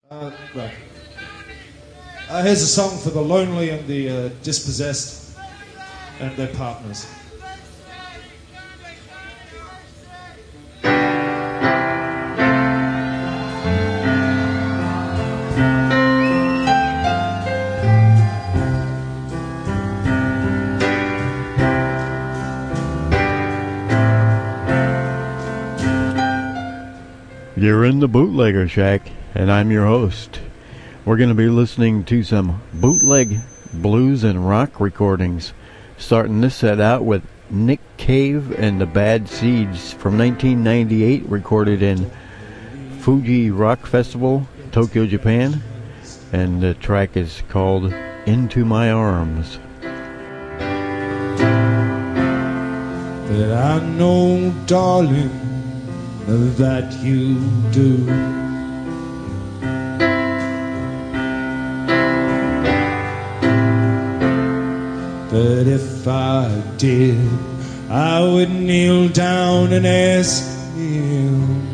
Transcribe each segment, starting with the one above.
Right. Here's a song for the lonely and the dispossessed and their partners. You're in the Bootlegger Shack, and I'm your host. We're going to be listening to some bootleg blues and rock recordings, starting this set out with Nick Cave and the Bad Seeds from 1998, recorded in Fuji Rock Festival, Tokyo, Japan, and the track is called Into My Arms. But I know, darling, that you do. But if I did, I would kneel down and ask you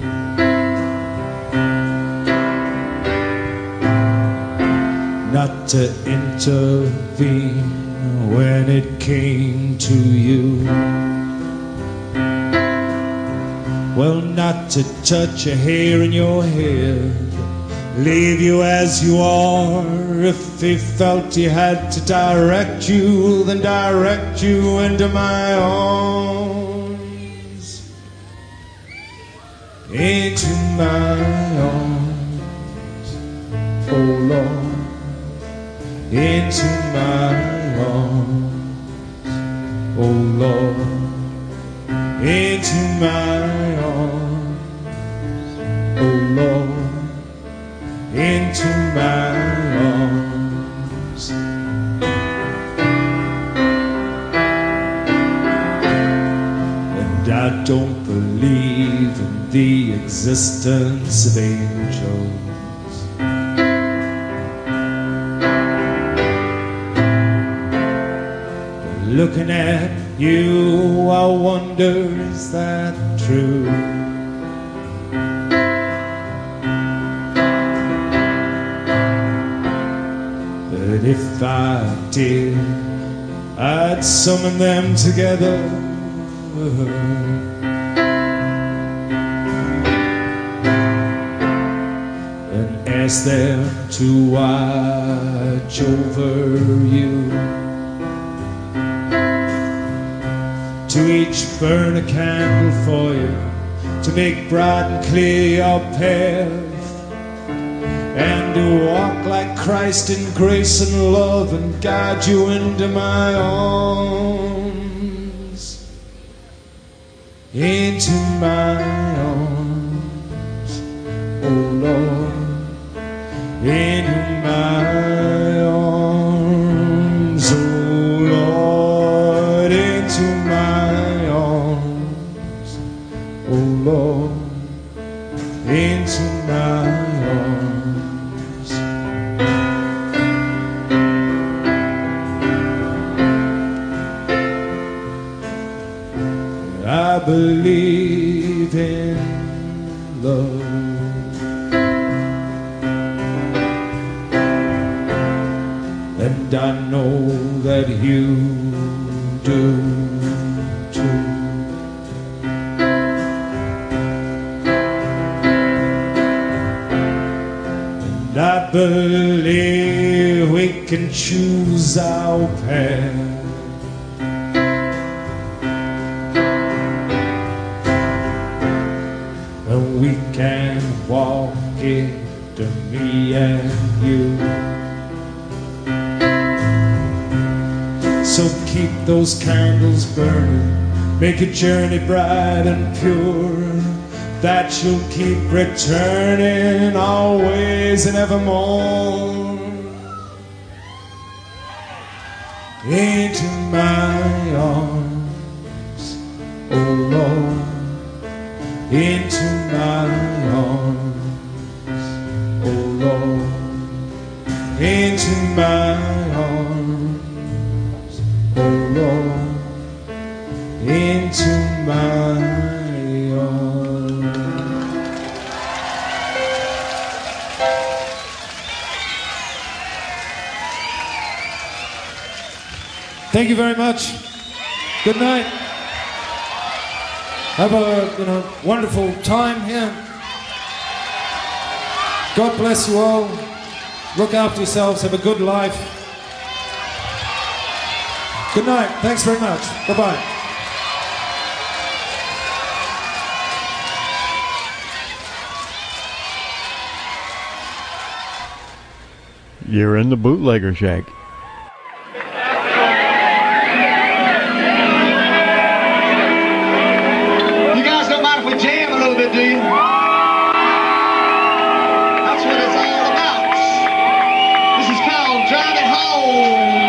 not to intervene when it came to you. Well, not to touch a hair in your head, leave you as you are. If he felt he had to direct you, then direct you into my arms. Into my arms, oh Lord. Into my arms, oh Lord. Into my arms, oh Lord, into my arms. And I don't believe in the existence of angels. But looking at you, I wonder, is that true? But if I did, I'd summon them together and ask them to watch over you. To each burn a candle for you, to make bright and clear your path, and to walk like Christ in grace and love and guide you into my arms. Into my arms, oh Lord. Into my arms, oh Lord. Into my arms, oh Lord, into my arms. I believe in love. And I know that you do too. And I believe we can choose our path. And we can walk it to me and you. So keep those candles burning, make your journey bright and pure, that you'll keep returning always and evermore. Into my arms, oh Lord, into my arms, oh Lord, into my arms, oh Lord, into my arms. Thank you very much. Good night. Have a wonderful time here. God bless you all. Look after yourselves. Have a good life. Good night. Thanks very much. Bye-bye. You're in the Bootlegger Shack. You guys don't mind if we jam a little bit, do you? That's what it's all about. This is called Drive It Home.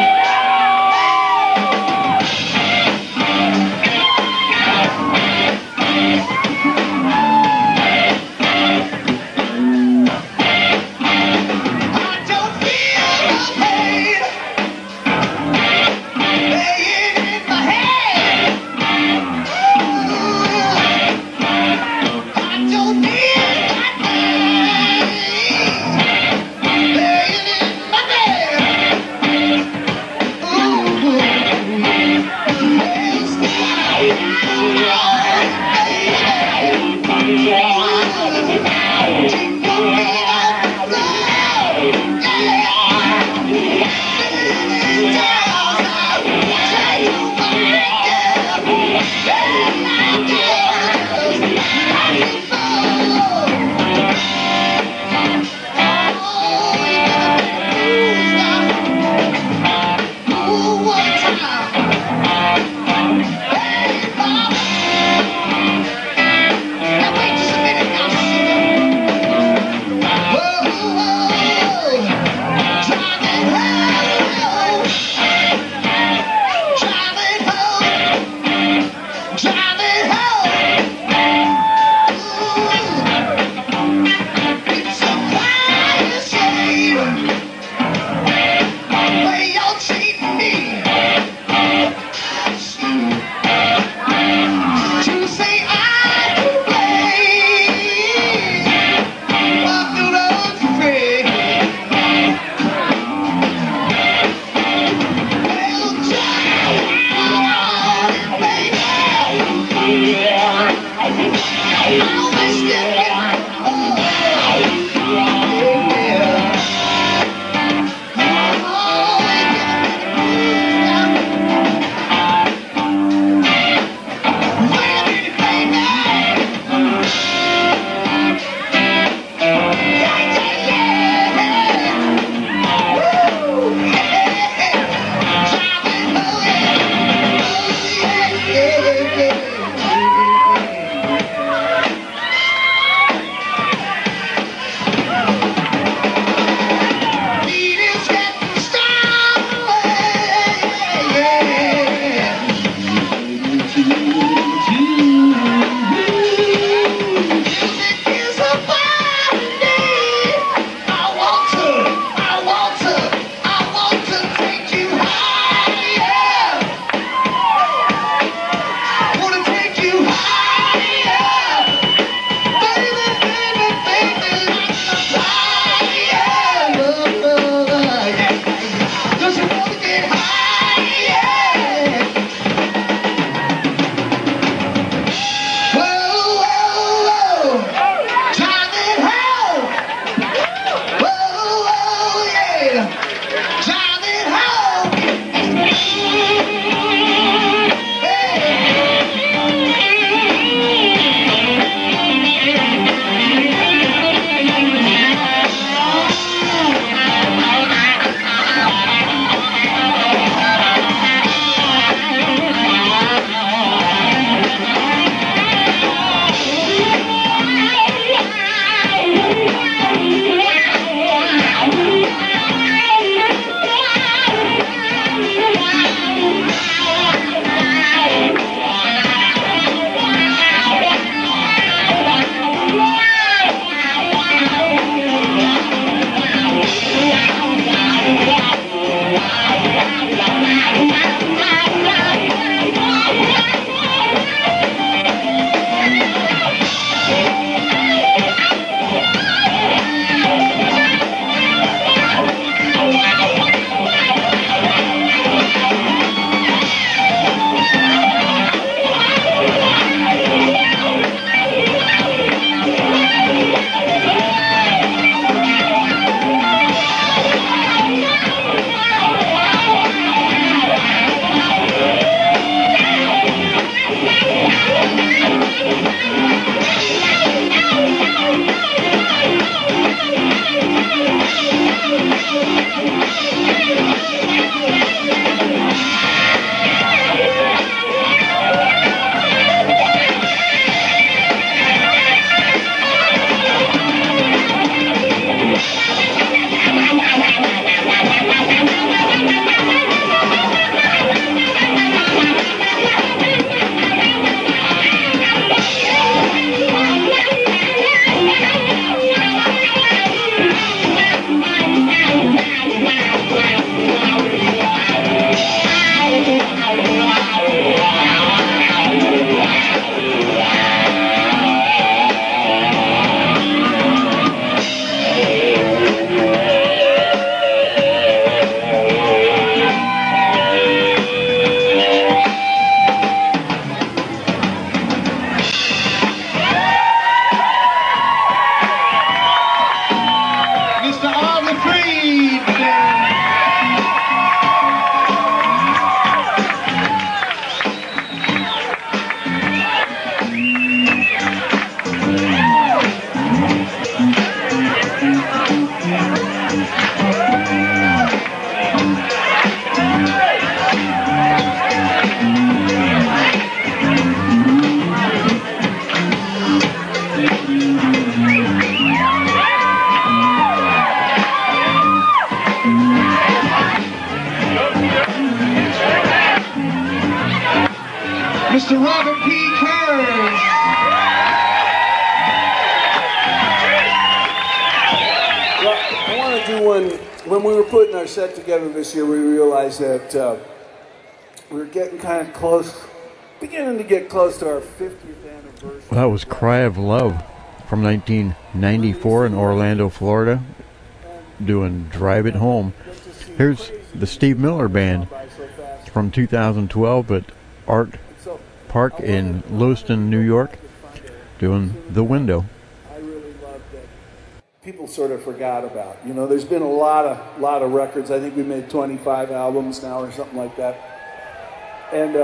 to do one. When we were putting our set together this year, we realized that we were getting kind of close, beginning to get close to our 50th anniversary. Well, that was Cry of Love from 1994 in Orlando, Florida, doing Drive It Home. Here's the Steve Miller Band from 2012 at Art Park in Lewiston, New York, doing The Window. I really love that people sort of forgot about. You know, there's been a lot of records. I think we made 25 albums now or something like that. And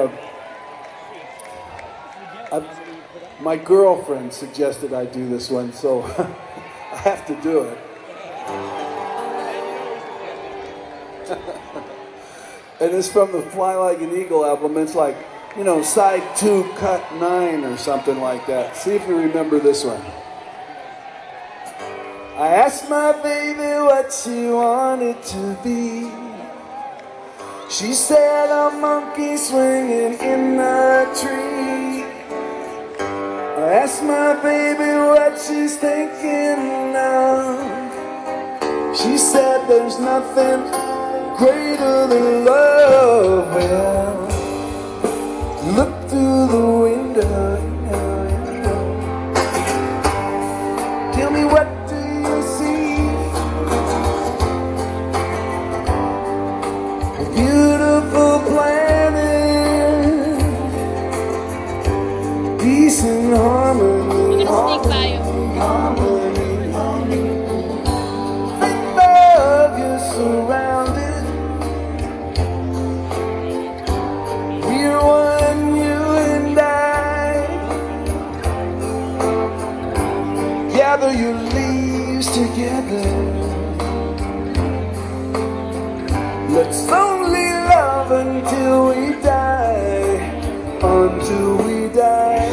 my girlfriend suggested I do this one, so I have to do it. And it's from the Fly Like an Eagle album. It's like, you know, side 2, cut 9 or something like that. See if you remember this one. I asked my baby what she wanted to be. She said a monkey swinging in a tree. I asked my baby what she's thinking of. She said there's nothing greater than love. Well, look through the window. Tell me, what do you see? A beautiful planet, peace and harmony. Think of you surrounded. We're one, you and I. Gather your leaves together. Let's only love until we die. Until we die.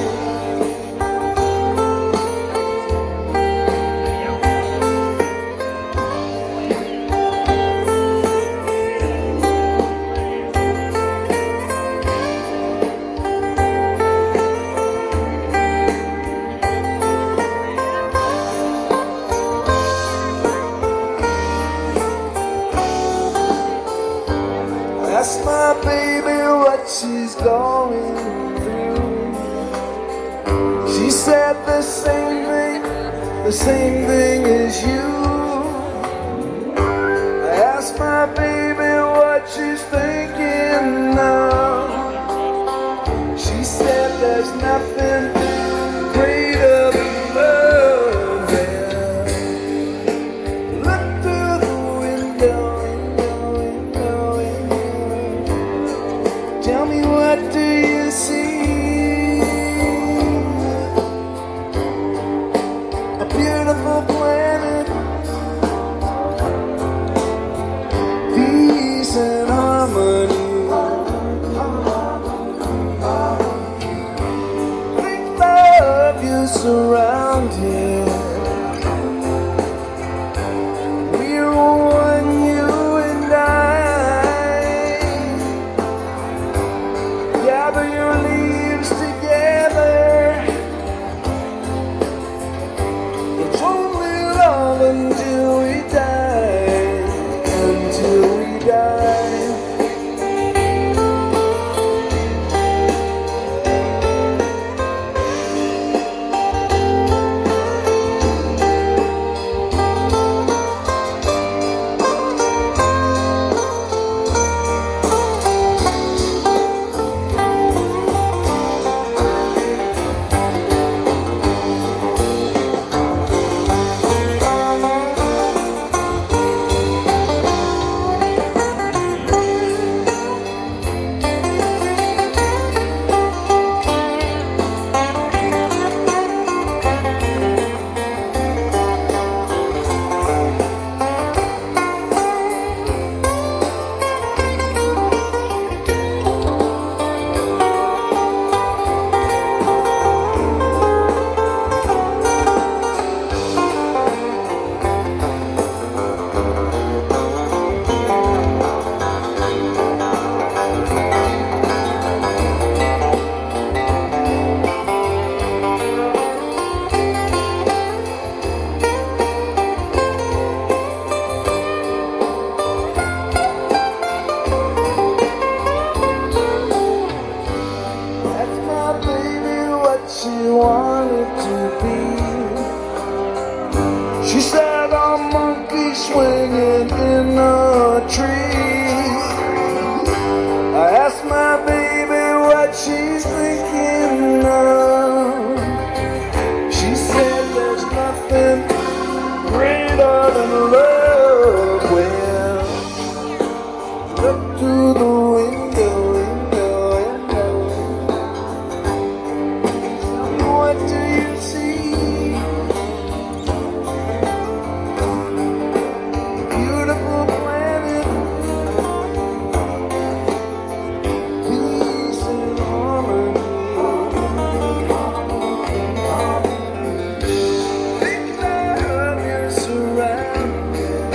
Ask my baby what she's going through. She said the same thing as you. I asked my baby what she's thinking now. She said there's nothing greater than love. Yeah. Look through the window. Tell me, what do you see? A beautiful planet, saw a monkey swinging in a tree. I asked my baby what she's thinking of. She said there's nothing greater than love. Well, look to the window, window. Tell me, what do you see? Beautiful planet, peace and harmony. Picture of your surroundings.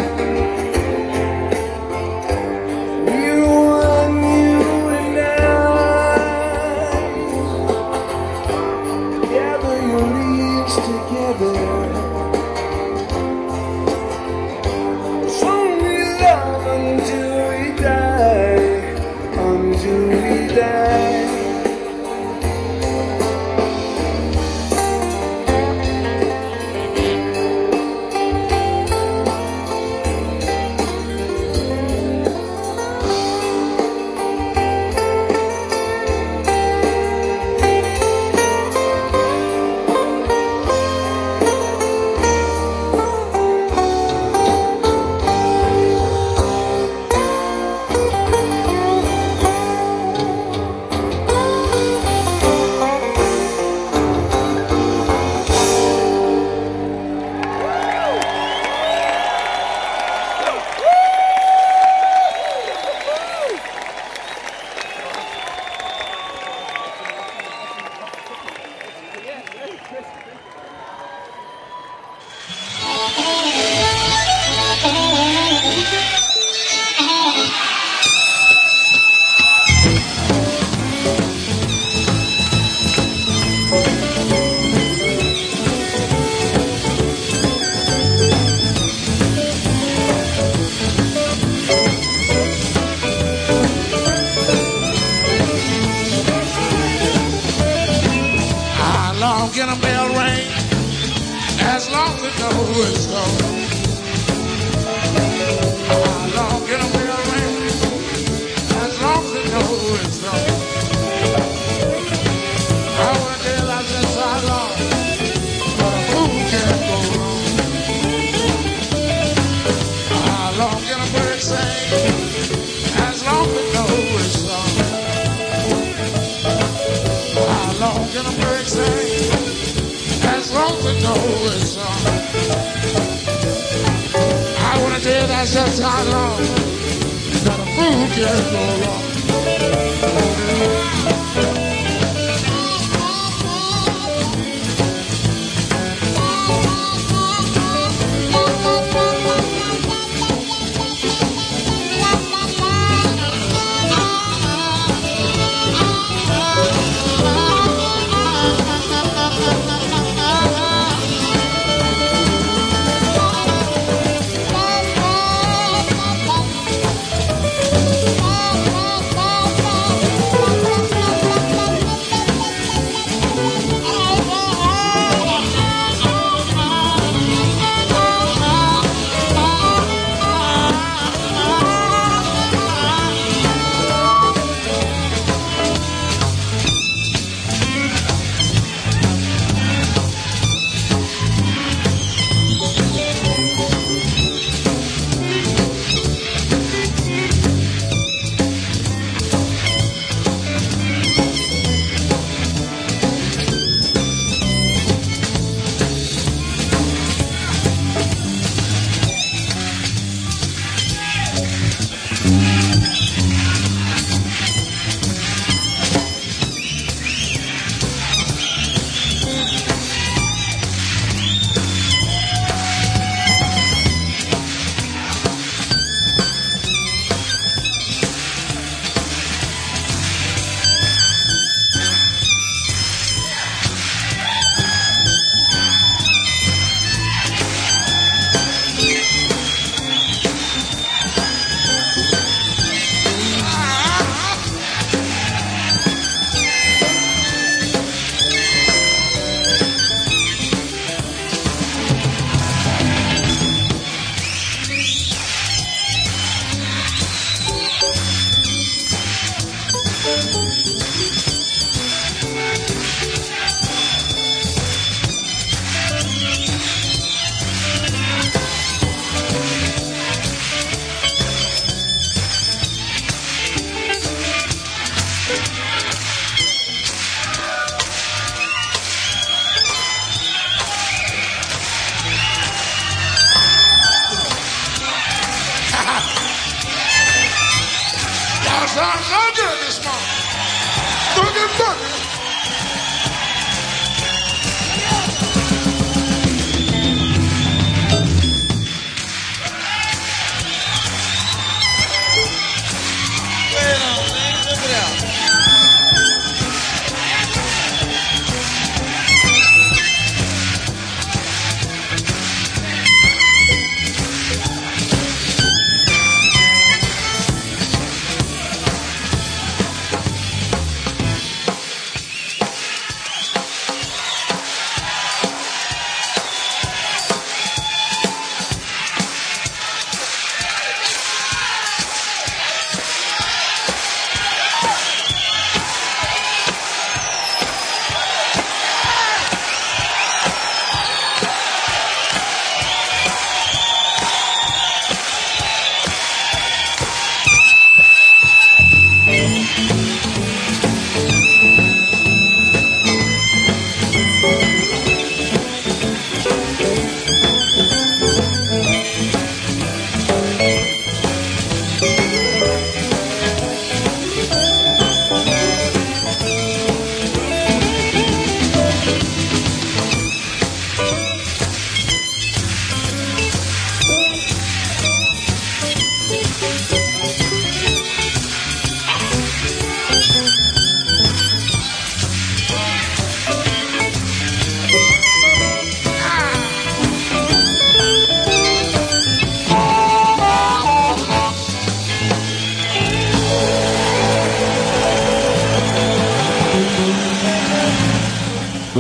You and I. Gather your leaves together. Only love until we die, until we die. How long can a bell ring? As long as it knows it's gone. How long can a bell ring? As long as it knows it's gone. I wanna tell I just how long, but a fool can't go wrong. How long can a bird sing? As long as it knows it's gone. How long can a bird sing? As long as it knows it's on. I wanna tell that's just how long that a fool can go wrong.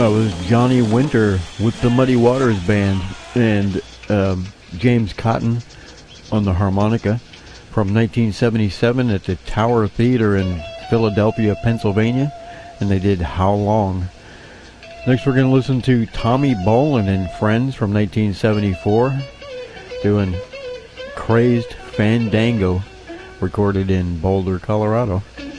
That was Johnny Winter with the Muddy Waters Band and James Cotton on the harmonica from 1977 at the Tower Theater in Philadelphia, Pennsylvania, and they did How Long. Next we're going to listen to Tommy Bolin and Friends from 1974 doing Crazed Fandango, recorded in Boulder, Colorado.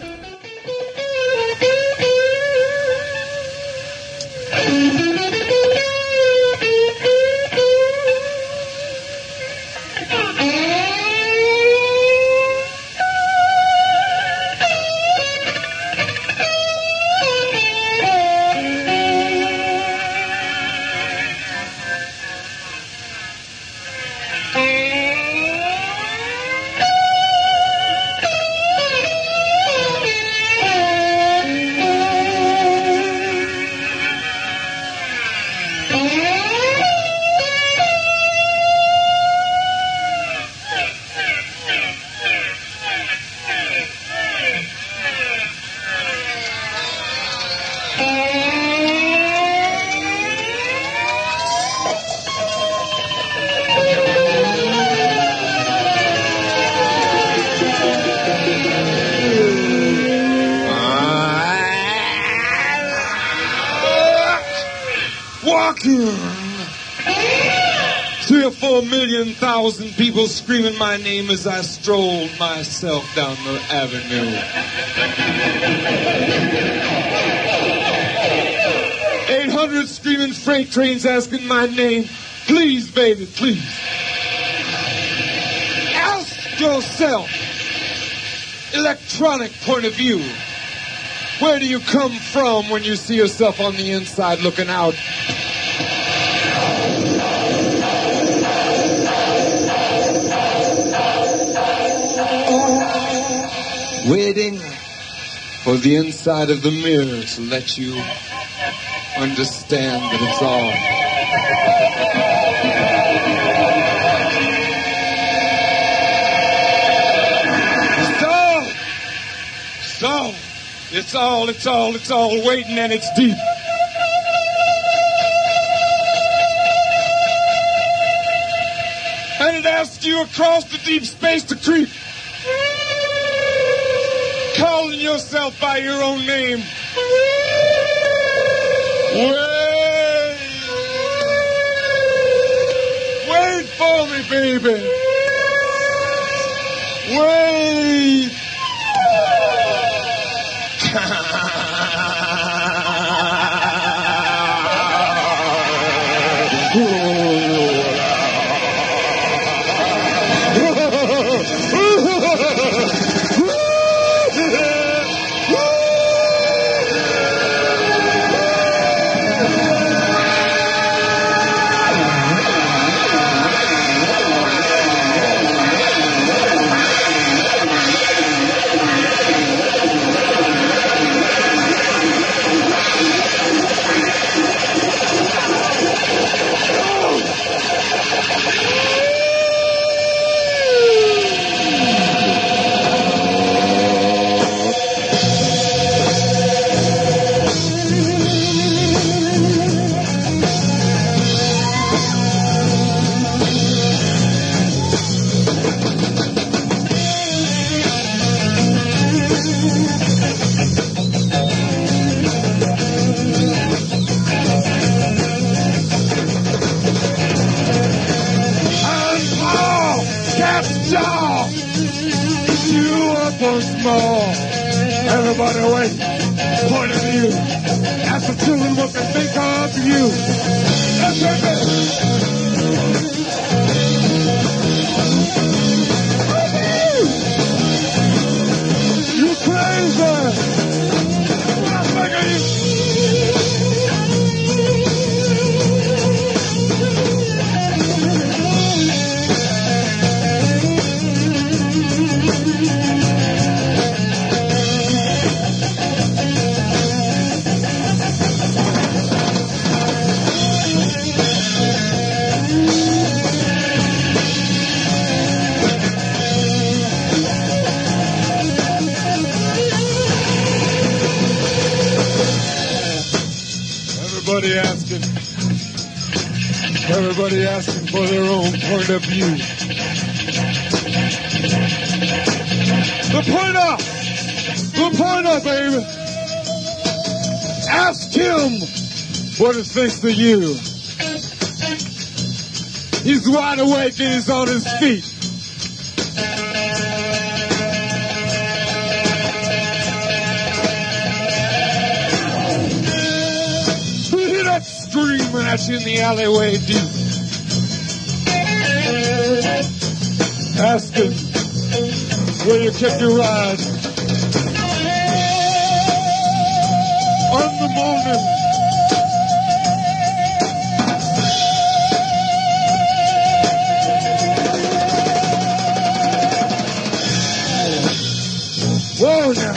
People screaming my name as I strolled myself down the avenue. 800 screaming freight trains asking my name. Please, baby, please. Ask yourself, electronic point of view, where do you come from when you see yourself on the inside looking out? Waiting for the inside of the mirror to let you understand that it's all. It's all waiting, and it's deep. And it asks you across the deep space to creep, calling yourself by your own name. Wait for me, baby. Wait. Everybody away, point of view. Ask the children what they think of you. You crazy! I'm begging you. Everybody asking for their own point of view. The pointer, baby. Ask him what he thinks of you. He's wide awake and he's on his feet. Hear that screaming at you in the alleyway deep. Ask him where you kept your ride on the morning. Whoa now.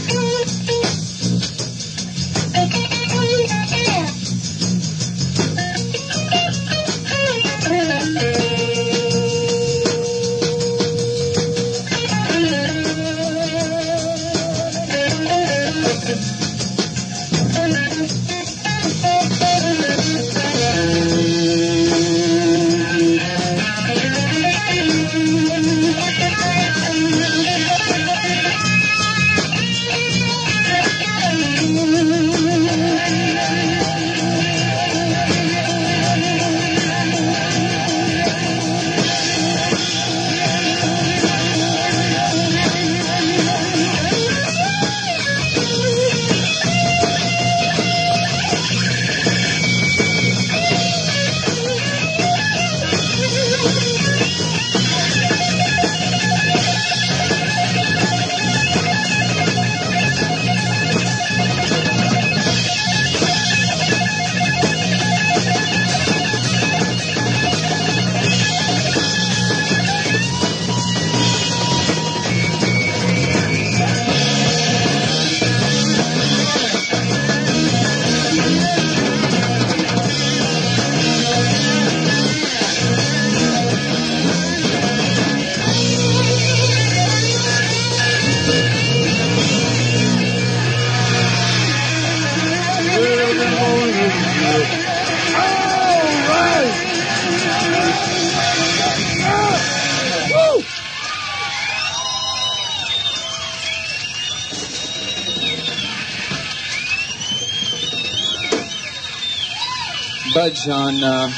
Budge on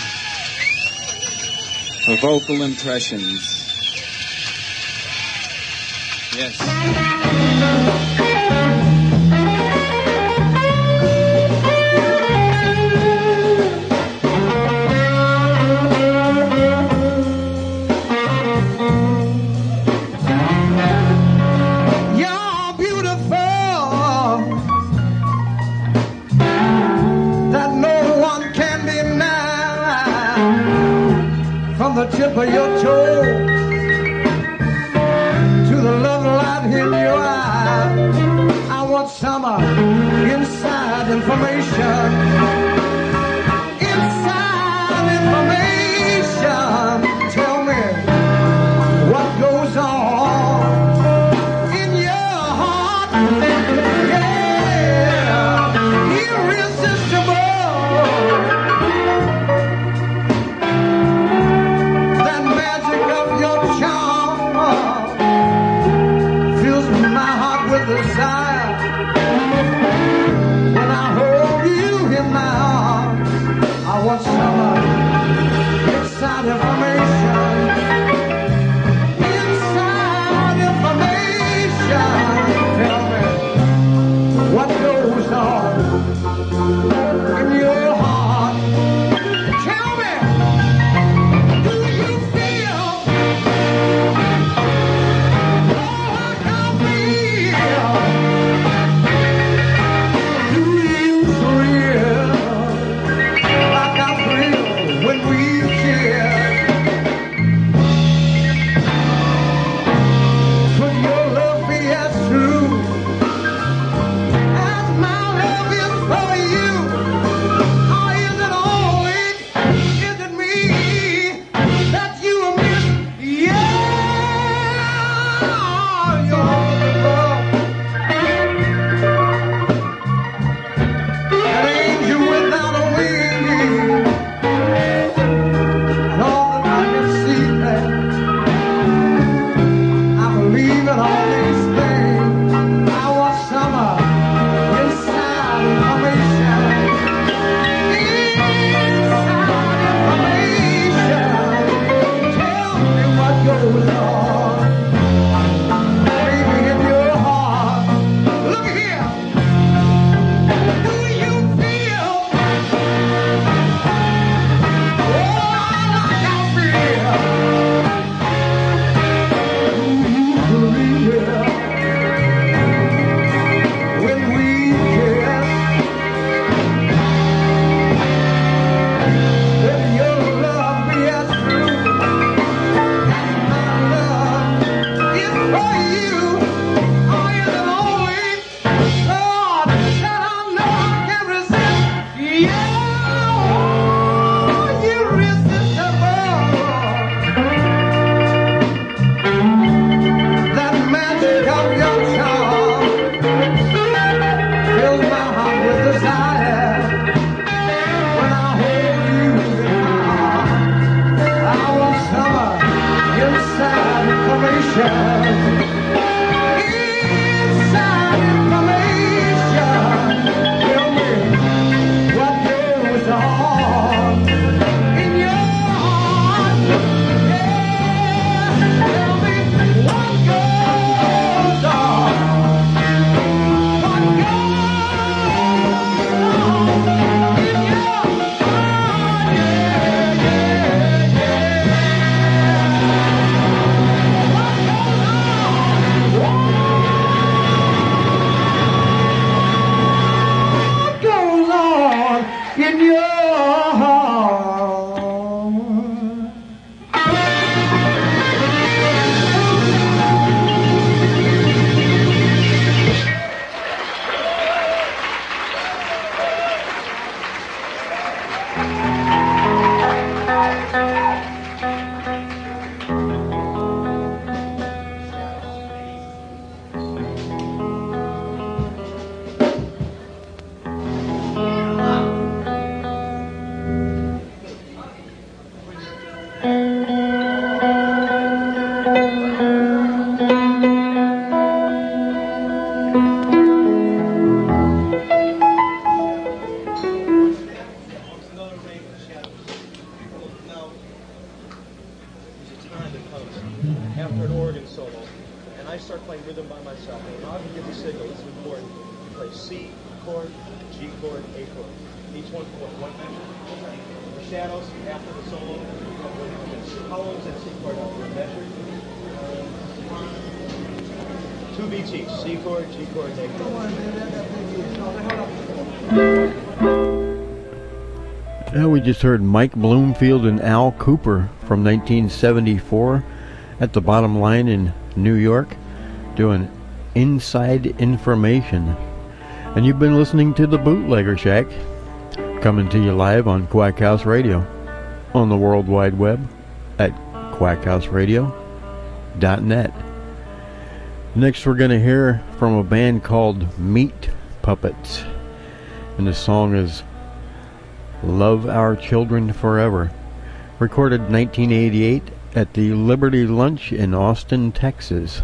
vocal impressions. Yes. The tip of your toe to the love light in your eye. I want some inside information. Inside information. Tell me what goes on in your heart. Yeah, irresistible. Desire when I hold you in my arms. inside information. Inside information. Tell me what goes on in your heart. Yeah, tell me what goes on. What goes on in your heart. Yeah, yeah, what goes on in your heart. After an organ solo, and I start playing rhythm by myself. And I'll give the signal. This is important. You play C chord, G chord, A chord. Each one for one measure. The shadows after the solo. Columns and C chord over a measure. 2 beats each. C chord, G chord, A chord. We just heard Mike Bloomfield and Al Cooper from 1974 at the Bottom Line in New York doing Inside Information. And you've been listening to the Bootlegger Shack, coming to you live on Quack House Radio on the World Wide Web at quackhouseradio.net. Next we're going to hear from a band called Meat Puppets, and the song is Love Our Children Forever, recorded 1988 at the Liberty Lunch in Austin, Texas.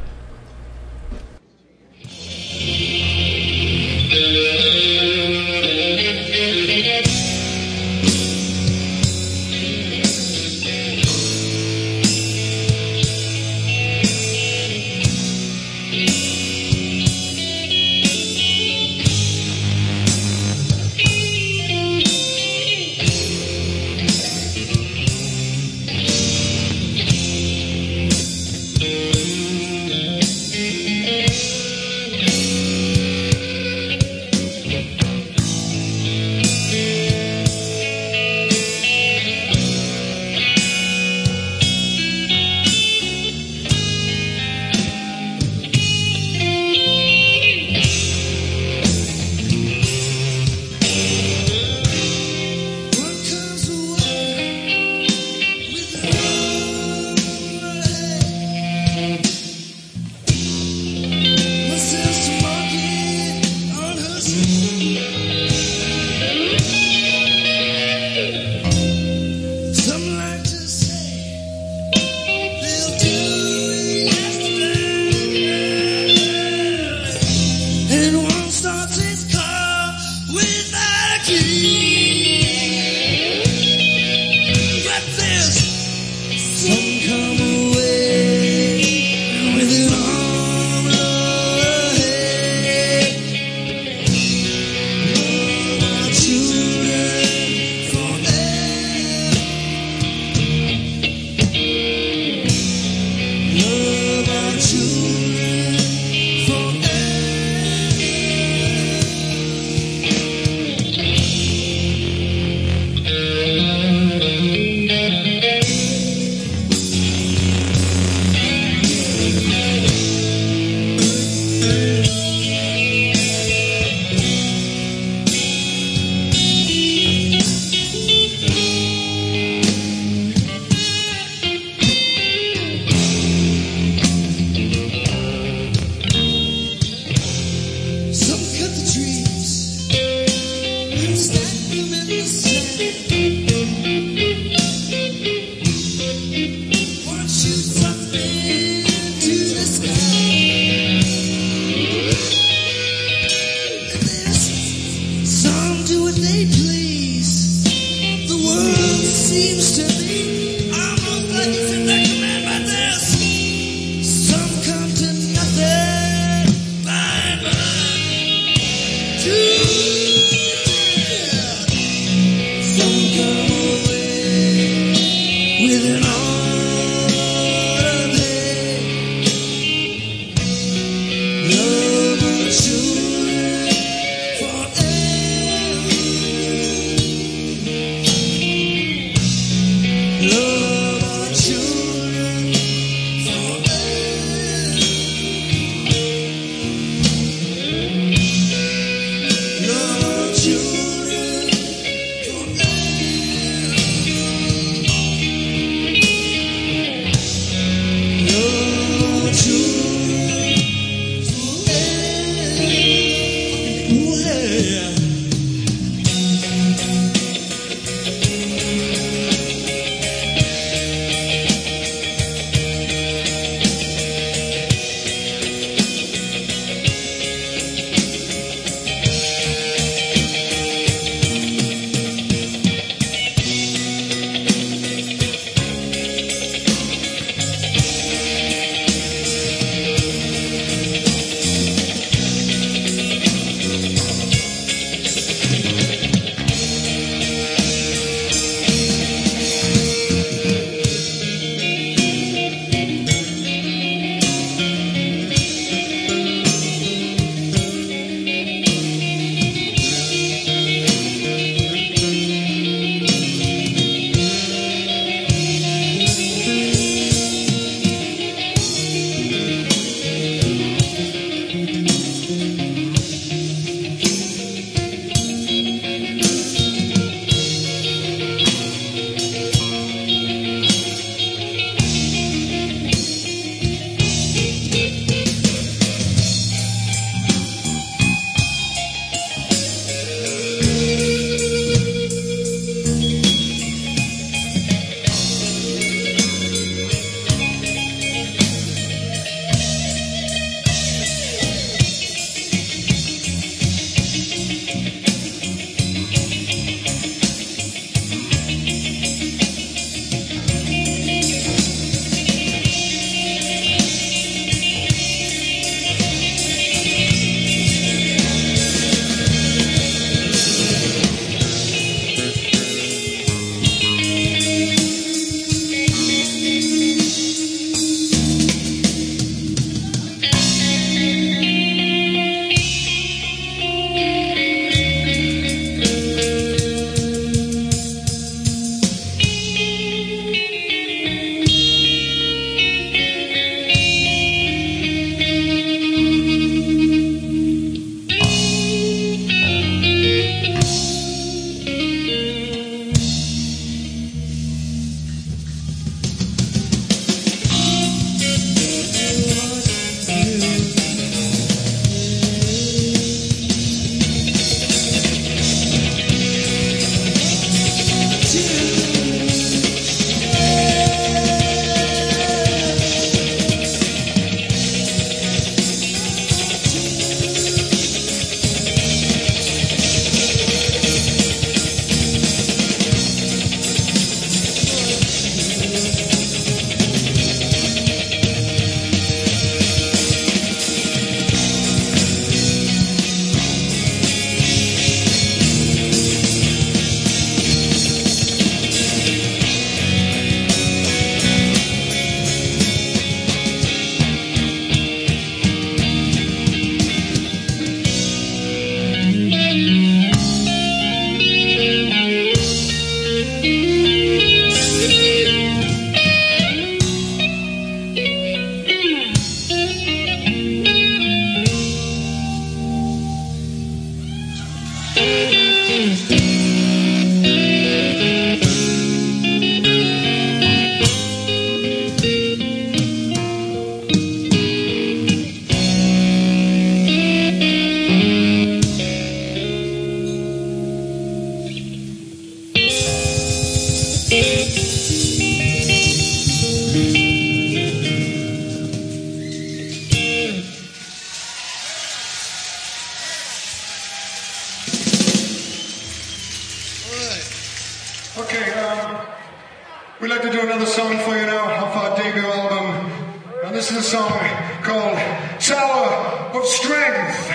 This is a song called Tower of Strength.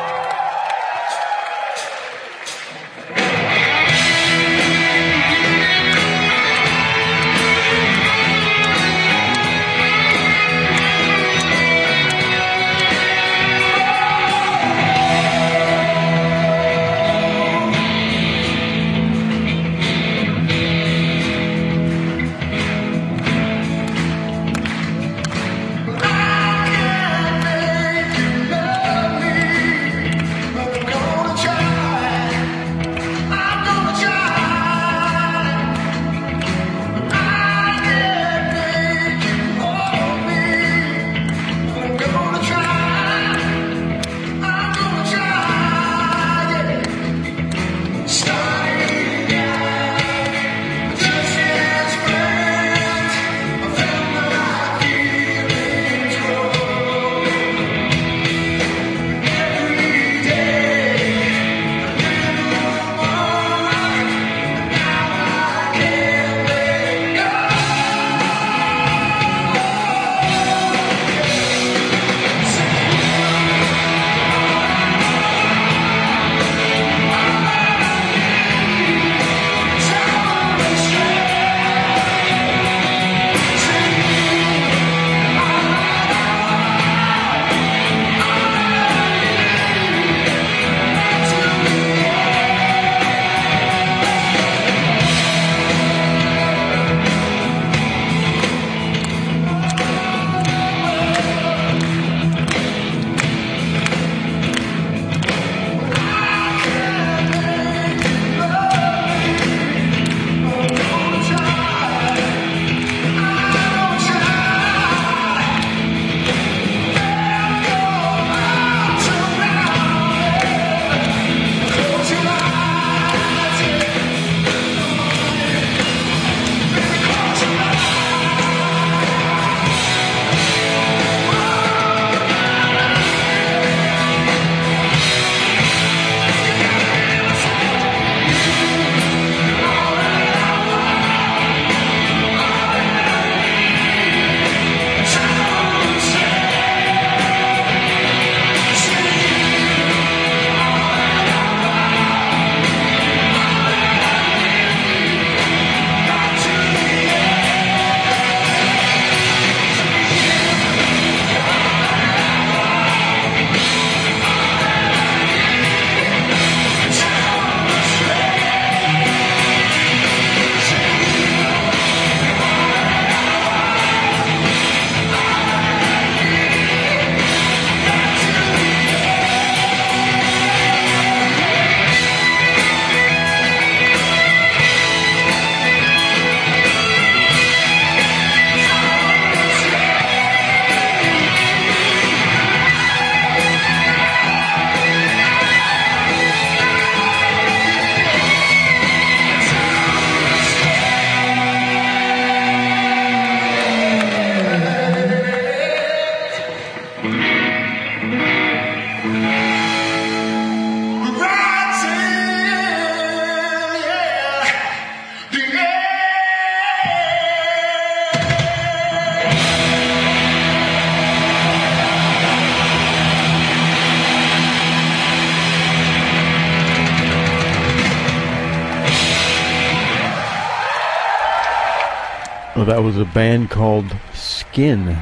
Well, that was a band called Skin,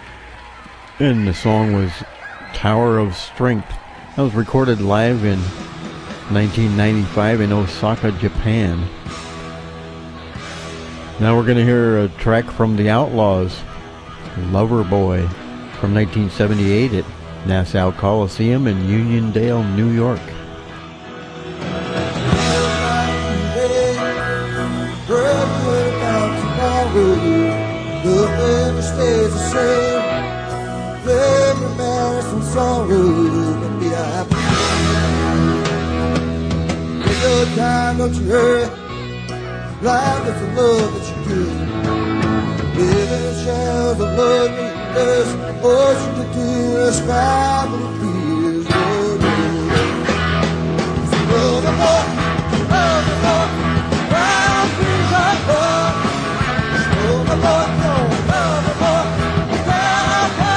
and the song was Tower of Strength. That was recorded live in 1995 in Osaka, Japan. Now we're going to hear a track from the Outlaws, Loverboy, from 1978 at Nassau Coliseum in Uniondale, New York. Nothing stays the same. Let me marry some sorrow and be happy. Take your time, don't you hurry. Life is the love that you give. Live in the shadows of loneliness. Ocean to tears, sky full of fears. Love the Lord, love the Lord. Round through the Lord. Love the Lord, love the Lord.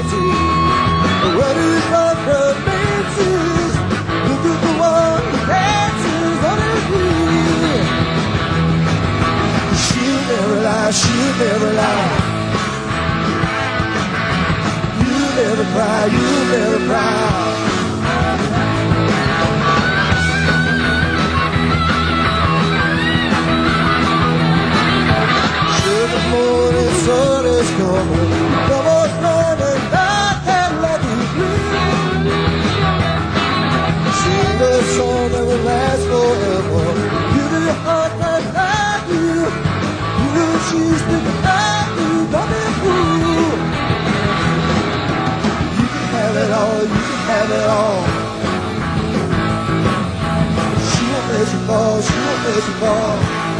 dances. What is love romances? Look at the one who dances on his knee. She'll never lie, she'll never lie. You'll never cry, you'll never cry. The morning sun is coming, come on, running like that lucky dream. Sing a song that will last forever. Give me a heart like I do. You will choose to like you, don't be a fool. You can have it all, you can have it all. She won't let you fall, she won't let you fall.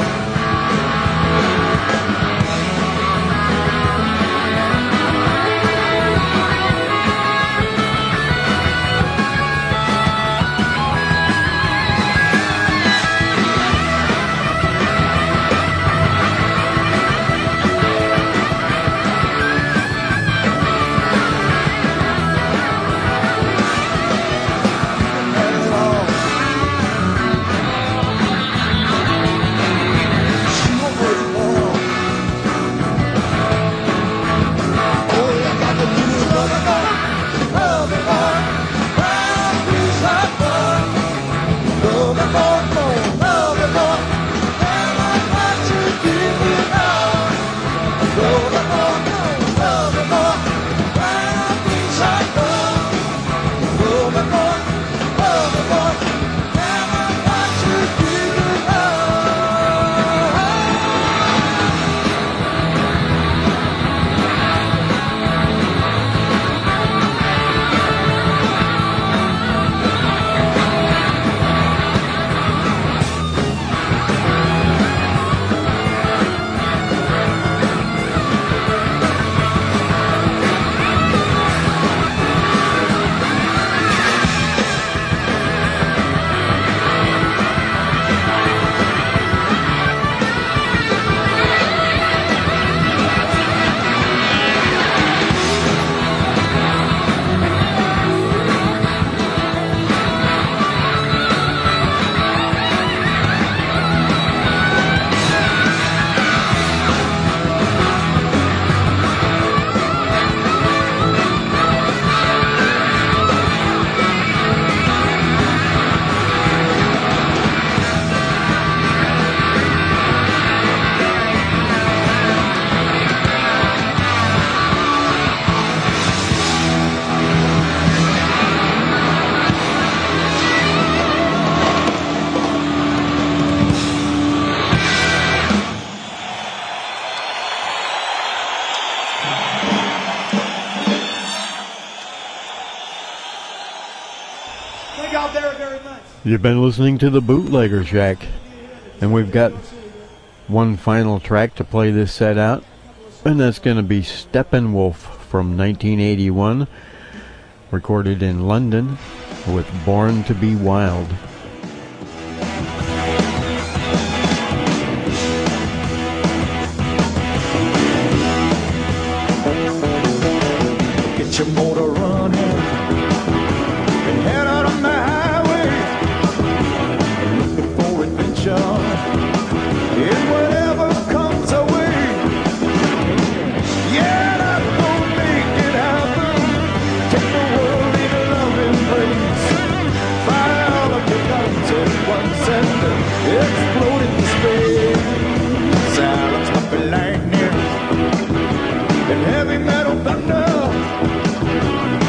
You've been listening to the Bootlegger Shack, and we've got one final track to play this set out, and that's going to be Steppenwolf from 1981, recorded in London with Born to Be Wild. Get your motor running and head out on the highway, looking for adventure in whatever comes our way. Yeah, that's gonna make it happen. Take the world in a loving embrace. Fire all of your guns at once and explode into space. Silence, thumping lightning and heavy metal thunder.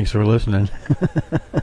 Thanks for listening.